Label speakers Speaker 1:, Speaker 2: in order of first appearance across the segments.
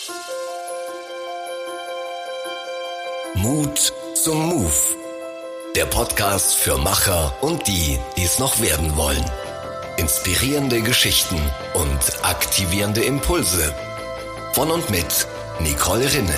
Speaker 1: Mut zum Move. Der Podcast für Macher und die es noch werden wollen. Inspirierende Geschichten und aktivierende Impulse. Von und mit Nicole Rinne.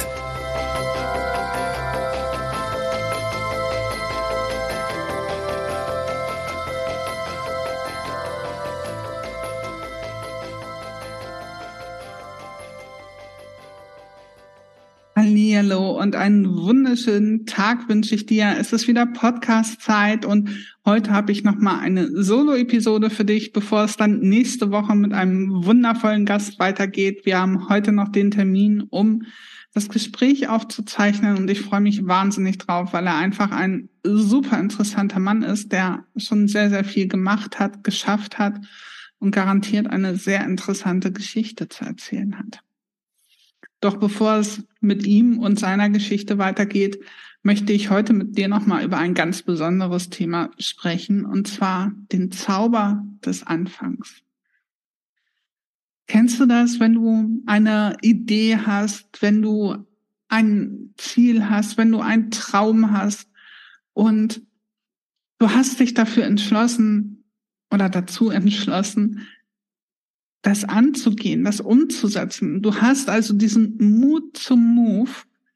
Speaker 2: Hallihallo und einen wunderschönen Tag wünsche ich dir. Es ist wieder Podcast-Zeit und heute habe ich nochmal eine Solo-Episode für dich, bevor es dann nächste Woche mit einem wundervollen Gast weitergeht. Wir haben heute noch den Termin, um das Gespräch aufzuzeichnen und ich freue mich wahnsinnig drauf, weil er einfach ein super interessanter Mann ist, der schon sehr, sehr viel gemacht hat, geschafft hat und garantiert eine sehr interessante Geschichte zu erzählen hat. Doch bevor es mit ihm und seiner Geschichte weitergeht, möchte ich heute mit dir nochmal über ein ganz besonderes Thema sprechen, und zwar den Zauber des Anfangs. Kennst du das, wenn du eine Idee hast, wenn du ein Ziel hast, wenn du einen Traum hast und du hast dich dafür entschlossen oder dazu entschlossen, das anzugehen, das umzusetzen. Du hast also diesen Mut zum Move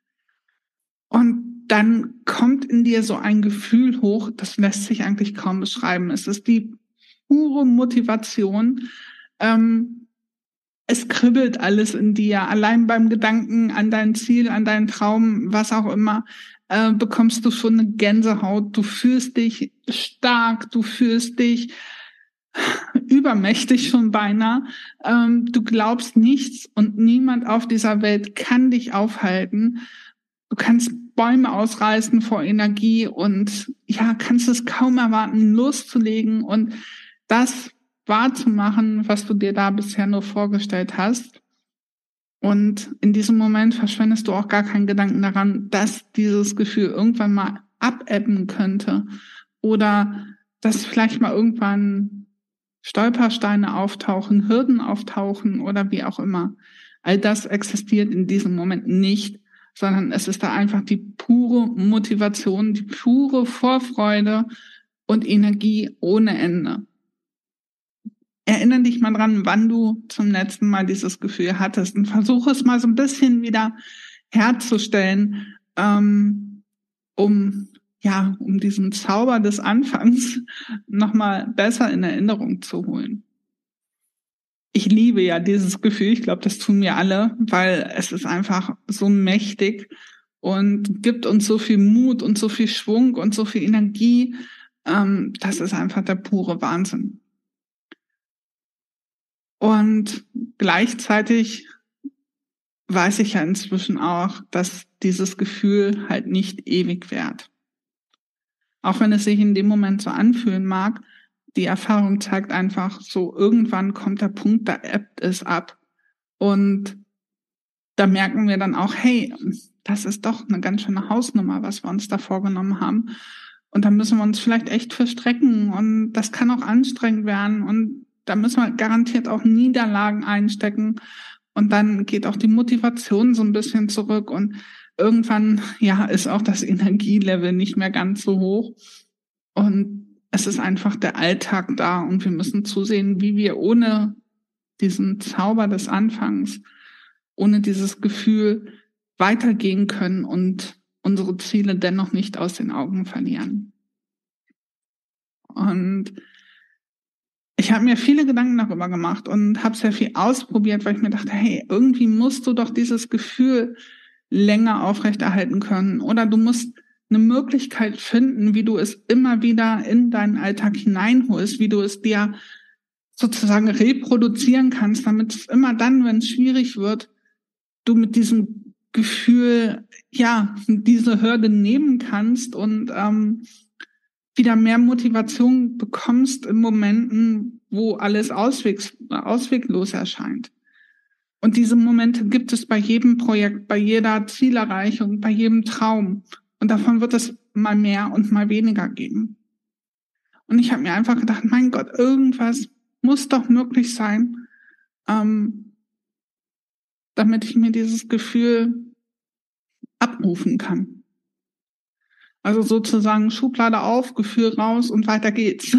Speaker 2: und dann kommt in dir so ein Gefühl hoch, das lässt sich eigentlich kaum beschreiben. Es ist die pure Motivation. Es kribbelt alles in dir. Allein beim Gedanken an dein Ziel, an deinen Traum, was auch immer, bekommst du schon eine Gänsehaut. Du fühlst dich stark, du fühlst dich übermächtig schon beinahe. Du glaubst, nichts und niemand auf dieser Welt kann dich aufhalten. Du kannst Bäume ausreißen vor Energie und ja, kannst es kaum erwarten, loszulegen und das wahrzumachen, was du dir da bisher nur vorgestellt hast. Und in diesem Moment verschwendest du auch gar keinen Gedanken daran, dass dieses Gefühl irgendwann mal abebben könnte oder dass vielleicht mal irgendwann Stolpersteine auftauchen, Hürden auftauchen oder wie auch immer. All das existiert in diesem Moment nicht, sondern es ist da einfach die pure Motivation, die pure Vorfreude und Energie ohne Ende. Erinnere dich mal dran, wann du zum letzten Mal dieses Gefühl hattest und versuche es mal so ein bisschen wieder herzustellen, um diesen Zauber des Anfangs nochmal besser in Erinnerung zu holen. Ich liebe ja dieses Gefühl, ich glaube, das tun wir alle, weil es ist einfach so mächtig und gibt uns so viel Mut und so viel Schwung und so viel Energie. Das ist einfach der pure Wahnsinn. Und gleichzeitig weiß ich ja inzwischen auch, dass dieses Gefühl halt nicht ewig währt. Auch wenn es sich in dem Moment so anfühlen mag, die Erfahrung zeigt einfach so, irgendwann kommt der Punkt, da ebbt es ab. Und da merken wir dann auch, hey, das ist doch eine ganz schöne Hausnummer, was wir uns da vorgenommen haben. Und da müssen wir uns vielleicht echt verstrecken und das kann auch anstrengend werden und da müssen wir garantiert auch Niederlagen einstecken. Und dann geht auch die Motivation so ein bisschen zurück und irgendwann, ist auch das Energielevel nicht mehr ganz so hoch und es ist einfach der Alltag da und wir müssen zusehen, wie wir ohne diesen Zauber des Anfangs, ohne dieses Gefühl weitergehen können und unsere Ziele dennoch nicht aus den Augen verlieren. Und ich habe mir viele Gedanken darüber gemacht und habe sehr viel ausprobiert, weil ich mir dachte, hey, irgendwie musst du doch dieses Gefühl länger aufrechterhalten können oder du musst eine Möglichkeit finden, wie du es immer wieder in deinen Alltag hineinholst, wie du es dir sozusagen reproduzieren kannst, damit es immer dann, wenn es schwierig wird, du mit diesem Gefühl, diese Hürde nehmen kannst und wieder mehr Motivation bekommst in Momenten, wo alles ausweglos erscheint. Und diese Momente gibt es bei jedem Projekt, bei jeder Zielerreichung, bei jedem Traum. Und davon wird es mal mehr und mal weniger geben. Und ich habe mir einfach gedacht, mein Gott, irgendwas muss doch möglich sein, damit ich mir dieses Gefühl abrufen kann. Also sozusagen Schublade auf, Gefühl raus und weiter geht's.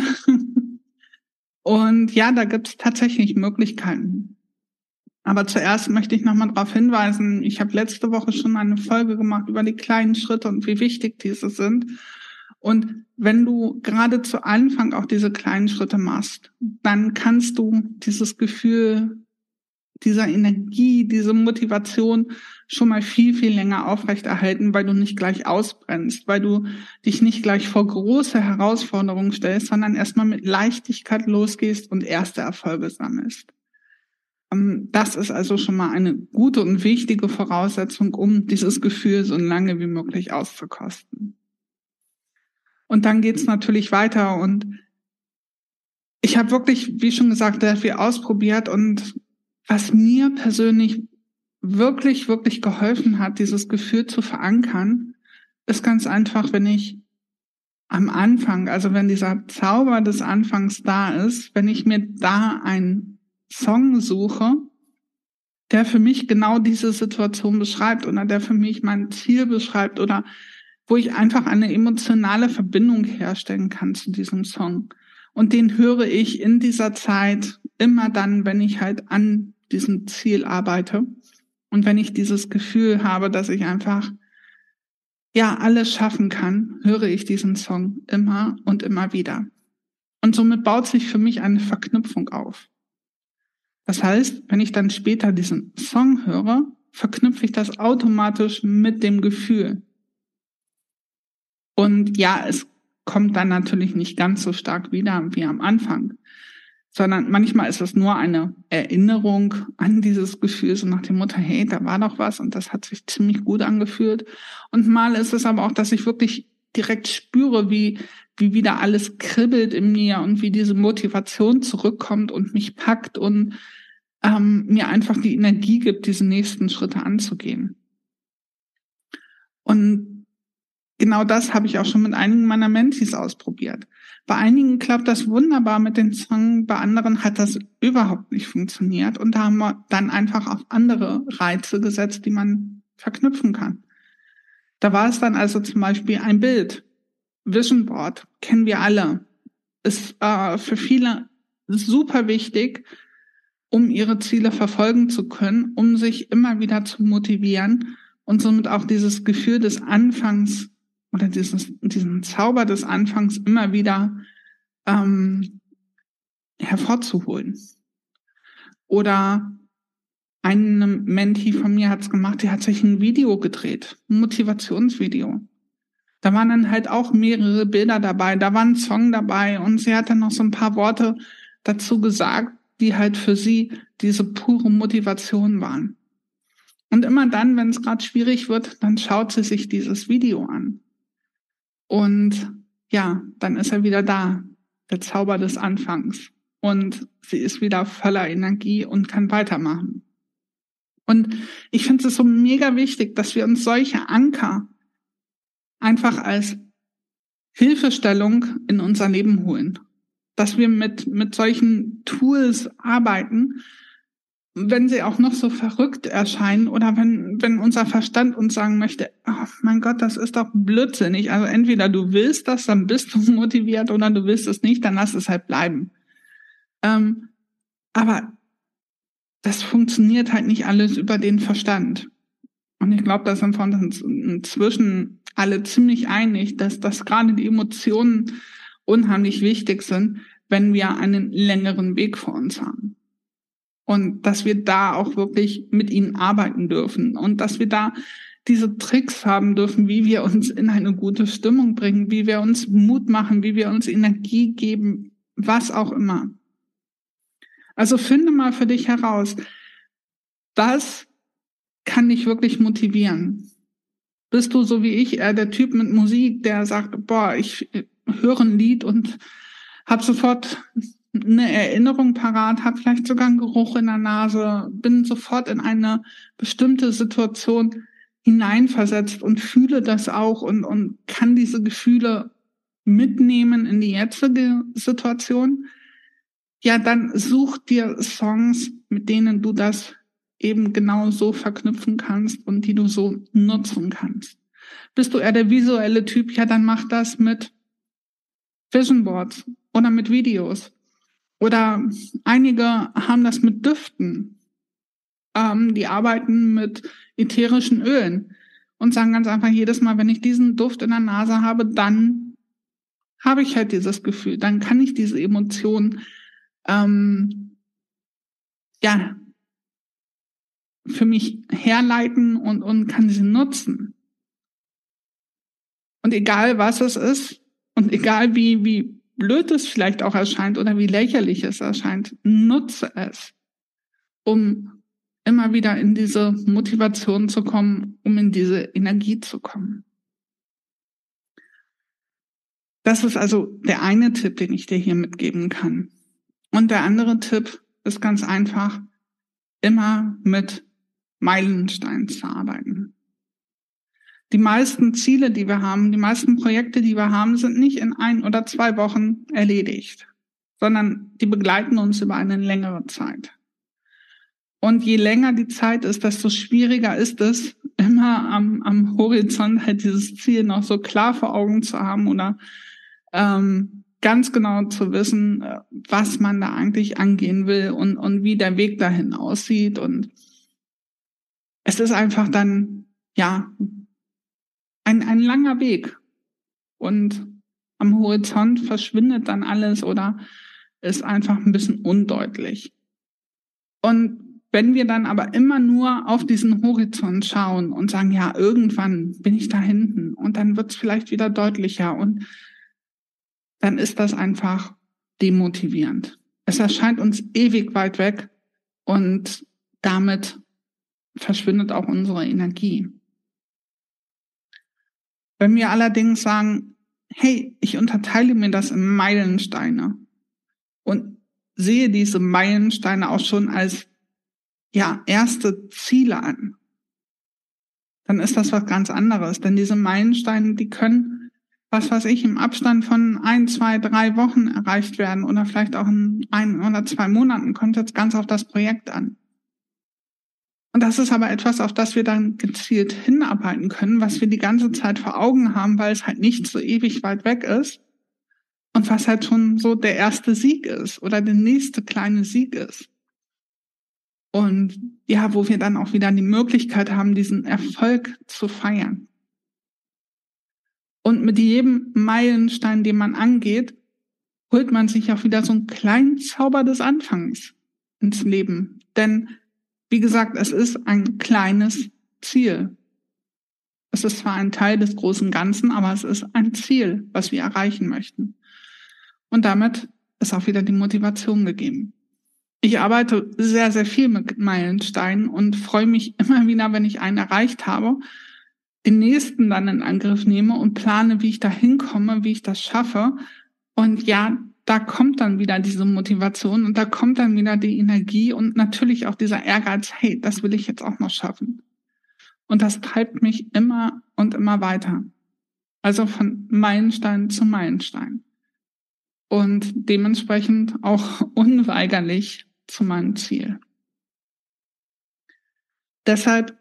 Speaker 2: Und ja, da gibt's tatsächlich Möglichkeiten. Aber zuerst möchte ich nochmal darauf hinweisen, ich habe letzte Woche schon eine Folge gemacht über die kleinen Schritte und wie wichtig diese sind. Und wenn du gerade zu Anfang auch diese kleinen Schritte machst, dann kannst du dieses Gefühl, dieser Energie, diese Motivation schon mal viel, viel länger aufrechterhalten, weil du nicht gleich ausbrennst, weil du dich nicht gleich vor große Herausforderungen stellst, sondern erstmal mit Leichtigkeit losgehst und erste Erfolge sammelst. Das ist also schon mal eine gute und wichtige Voraussetzung, um dieses Gefühl so lange wie möglich auszukosten. Und dann geht's natürlich weiter und ich habe wirklich, wie schon gesagt, sehr viel ausprobiert und was mir persönlich wirklich, wirklich geholfen hat, dieses Gefühl zu verankern, ist ganz einfach, wenn ich am Anfang, also wenn dieser Zauber des Anfangs da ist, wenn ich mir da einen Song suche, der für mich genau diese Situation beschreibt oder der für mich mein Ziel beschreibt oder wo ich einfach eine emotionale Verbindung herstellen kann zu diesem Song. Und den höre ich in dieser Zeit immer dann, wenn ich halt an diesem Ziel arbeite und wenn ich dieses Gefühl habe, dass ich einfach alles schaffen kann, höre ich diesen Song immer und immer wieder. Und somit baut sich für mich eine Verknüpfung auf. Das heißt, wenn ich dann später diesen Song höre, verknüpfe ich das automatisch mit dem Gefühl. Und ja, es kommt dann natürlich nicht ganz so stark wieder wie am Anfang, sondern manchmal ist es nur eine Erinnerung an dieses Gefühl, so nach dem Motto, hey, da war doch was und das hat sich ziemlich gut angefühlt. Und mal ist es aber auch, dass ich wirklich direkt spüre, wie wieder alles kribbelt in mir und wie diese Motivation zurückkommt und mich packt und mir einfach die Energie gibt, diese nächsten Schritte anzugehen. Und genau das habe ich auch schon mit einigen meiner Mentees ausprobiert. Bei einigen klappt das wunderbar mit den Songs, bei anderen hat das überhaupt nicht funktioniert. Und da haben wir dann einfach auf andere Reize gesetzt, die man verknüpfen kann. Da war es dann also zum Beispiel ein Bild. Vision Board, kennen wir alle. Ist für viele super wichtig, um ihre Ziele verfolgen zu können, um sich immer wieder zu motivieren und somit auch dieses Gefühl des Anfangs oder diesen Zauber des Anfangs immer wieder hervorzuholen. Oder eine Mentee von mir hat's gemacht, die hat sich ein Video gedreht, ein Motivationsvideo. Da waren dann halt auch mehrere Bilder dabei, da war ein Song dabei und sie hat dann noch so ein paar Worte dazu gesagt, die halt für sie diese pure Motivation waren. Und immer dann, wenn es gerade schwierig wird, dann schaut sie sich dieses Video an. Und ja, dann ist er wieder da, der Zauber des Anfangs. Und sie ist wieder voller Energie und kann weitermachen. Und ich finde es so mega wichtig, dass wir uns solche Anker einfach als Hilfestellung in unser Leben holen. Dass wir mit solchen Tools arbeiten, wenn sie auch noch so verrückt erscheinen oder wenn unser Verstand uns sagen möchte, oh mein Gott, das ist doch blödsinnig. Also entweder du willst das, dann bist du motiviert oder du willst es nicht, dann lass es halt bleiben. Aber das funktioniert halt nicht alles über den Verstand. Und ich glaube, da sind wir uns inzwischen alle ziemlich einig, dass gerade die Emotionen unheimlich wichtig sind, wenn wir einen längeren Weg vor uns haben. Und dass wir da auch wirklich mit ihnen arbeiten dürfen und dass wir da diese Tricks haben dürfen, wie wir uns in eine gute Stimmung bringen, wie wir uns Mut machen, wie wir uns Energie geben, was auch immer. Also finde mal für dich heraus, was kann dich wirklich motivieren? Bist du so wie ich eher der Typ mit Musik, der sagt, ich höre ein Lied und habe sofort eine Erinnerung parat, habe vielleicht sogar einen Geruch in der Nase, bin sofort in eine bestimmte Situation hineinversetzt und fühle das auch und kann diese Gefühle mitnehmen in die jetzige Situation? Ja, dann such dir Songs, mit denen du das eben genau so verknüpfen kannst und die du so nutzen kannst. Bist du eher der visuelle Typ, ja, dann mach das mit Vision Boards oder mit Videos. Oder einige haben das mit Düften. Die arbeiten mit ätherischen Ölen und sagen ganz einfach, jedes Mal, wenn ich diesen Duft in der Nase habe, dann habe ich halt dieses Gefühl, dann kann ich diese Emotion für mich herleiten und kann sie nutzen. Und egal was es ist und egal wie blöd es vielleicht auch erscheint oder wie lächerlich es erscheint, nutze es, um immer wieder in diese Motivation zu kommen, um in diese Energie zu kommen. Das ist also der eine Tipp, den ich dir hier mitgeben kann. Und der andere Tipp ist ganz einfach, immer mit Meilensteinen zu arbeiten. Die meisten Ziele, die wir haben, die meisten Projekte, die wir haben, sind nicht in 1 oder 2 Wochen erledigt, sondern die begleiten uns über eine längere Zeit. Und je länger die Zeit ist, desto schwieriger ist es, immer am Horizont halt dieses Ziel noch so klar vor Augen zu haben oder ganz genau zu wissen, was man da eigentlich angehen will und wie der Weg dahin aussieht. Und es ist einfach dann, ein langer Weg. Und am Horizont verschwindet dann alles oder ist einfach ein bisschen undeutlich. Und wenn wir dann aber immer nur auf diesen Horizont schauen und sagen, ja, irgendwann bin ich da hinten und dann wird es vielleicht wieder deutlicher und dann ist das einfach demotivierend. Es erscheint uns ewig weit weg und damit verschwindet auch unsere Energie. Wenn wir allerdings sagen, hey, ich unterteile mir das in Meilensteine und sehe diese Meilensteine auch schon als erste Ziele an, dann ist das was ganz anderes. Denn diese Meilensteine, die können, im Abstand von 1, 2, 3 Wochen erreicht werden oder vielleicht auch in 1 oder 2 Monaten, kommt jetzt ganz auf das Projekt an. Und das ist aber etwas, auf das wir dann gezielt hinarbeiten können, was wir die ganze Zeit vor Augen haben, weil es halt nicht so ewig weit weg ist und was halt schon so der erste Sieg ist oder der nächste kleine Sieg ist. Und wo wir dann auch wieder die Möglichkeit haben, diesen Erfolg zu feiern. Und mit jedem Meilenstein, den man angeht, holt man sich auch wieder so einen kleinen Zauber des Anfangs ins Leben. Denn, wie gesagt, es ist ein kleines Ziel. Es ist zwar ein Teil des großen Ganzen, aber es ist ein Ziel, was wir erreichen möchten. Und damit ist auch wieder die Motivation gegeben. Ich arbeite sehr, sehr viel mit Meilensteinen und freue mich immer wieder, wenn ich einen erreicht habe, den nächsten dann in Angriff nehme und plane, wie ich da hinkomme, wie ich das schaffe. Und da kommt dann wieder diese Motivation und da kommt dann wieder die Energie und natürlich auch dieser Ehrgeiz, hey, das will ich jetzt auch noch schaffen. Und das treibt mich immer und immer weiter. Also von Meilenstein zu Meilenstein. Und dementsprechend auch unweigerlich zu meinem Ziel. Deshalb,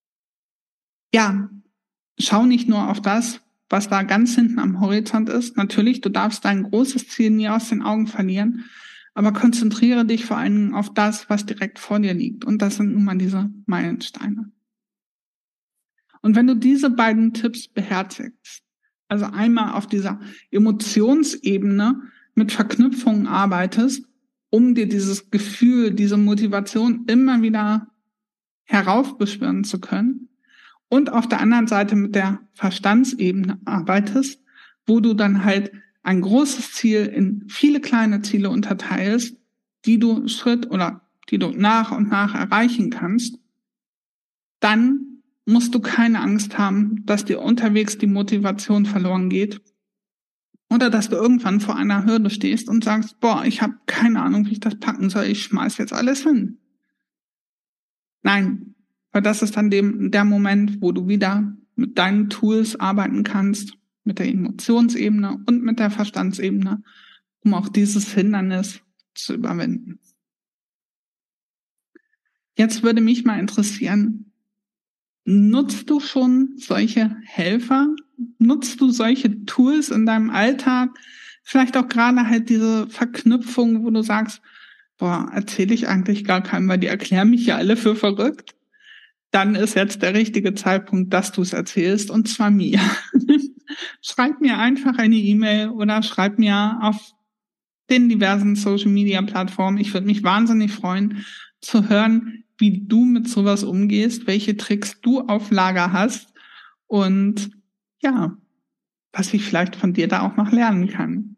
Speaker 2: schau nicht nur auf das, was da ganz hinten am Horizont ist. Natürlich, du darfst dein großes Ziel nie aus den Augen verlieren, aber konzentriere dich vor allem auf das, was direkt vor dir liegt. Und das sind nun mal diese Meilensteine. Und wenn du diese beiden Tipps beherzigst, also einmal auf dieser Emotionsebene mit Verknüpfungen arbeitest, um dir dieses Gefühl, diese Motivation immer wieder heraufbeschwören zu können, und auf der anderen Seite mit der Verstandsebene arbeitest, wo du dann halt ein großes Ziel in viele kleine Ziele unterteilst, die du nach und nach erreichen kannst, dann musst du keine Angst haben, dass dir unterwegs die Motivation verloren geht oder dass du irgendwann vor einer Hürde stehst und sagst, ich habe keine Ahnung, wie ich das packen soll, ich schmeiß jetzt alles hin. Nein, weil das ist dann der Moment, wo du wieder mit deinen Tools arbeiten kannst, mit der Emotionsebene und mit der Verstandsebene, um auch dieses Hindernis zu überwinden. Jetzt würde mich mal interessieren, nutzt du schon solche Helfer? Nutzt du solche Tools in deinem Alltag? Vielleicht auch gerade halt diese Verknüpfung, wo du sagst, boah, erzähle ich eigentlich gar keinem, weil die erklären mich ja alle für verrückt. Dann ist jetzt der richtige Zeitpunkt, dass du es erzählst, und zwar mir. Schreib mir einfach eine E-Mail oder schreib mir auf den diversen Social-Media-Plattformen. Ich würde mich wahnsinnig freuen, zu hören, wie du mit sowas umgehst, welche Tricks du auf Lager hast und ja, was ich vielleicht von dir da auch noch lernen kann.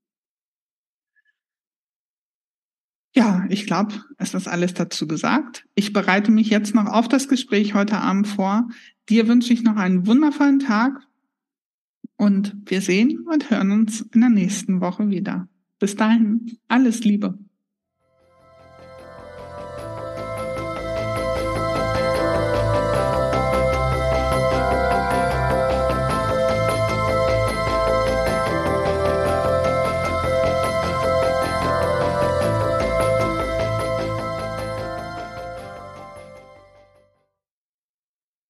Speaker 2: Ja, ich glaube, es ist alles dazu gesagt. Ich bereite mich jetzt noch auf das Gespräch heute Abend vor. Dir wünsche ich noch einen wundervollen Tag und wir sehen und hören uns in der nächsten Woche wieder. Bis dahin, alles Liebe.